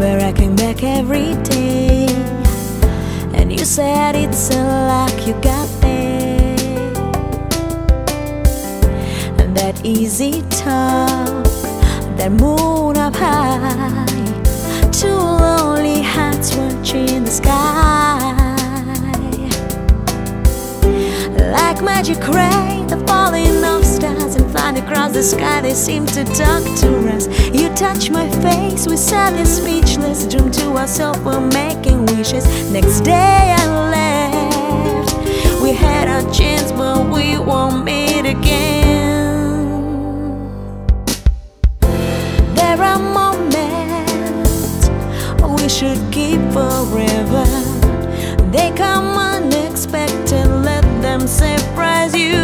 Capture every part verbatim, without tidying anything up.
where I came back every day, and you said it's a luck you got there. And that easy talk, that moon up high, two lonely hearts watching the sky. Like magic rain, the falling of stars, and flying across the sky, they seem to talk to us. You touch my face, we sat there speechless, doomed to ourselves, we're making wishes. Next day I left, we had our chance, but we won't meet again. There are moments we should keep forever. They come unexpected, let them surprise you.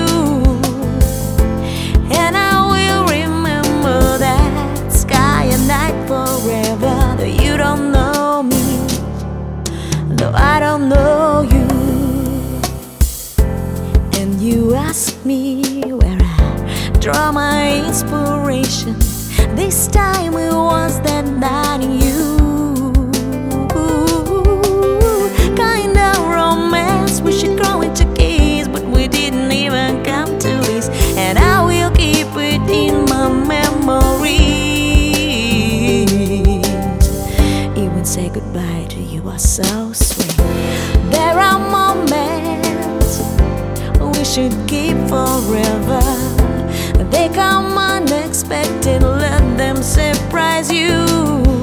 And I will remember that sky and night forever. Though you don't know me, though I don't know you. And you ask me where I draw my inspiration. This time it was that night in you. We should grow into kids, but we didn't even come to this. And I will keep it in my memory. Even say goodbye to you are so sweet. There are moments we should keep forever. They come unexpected, let them surprise you.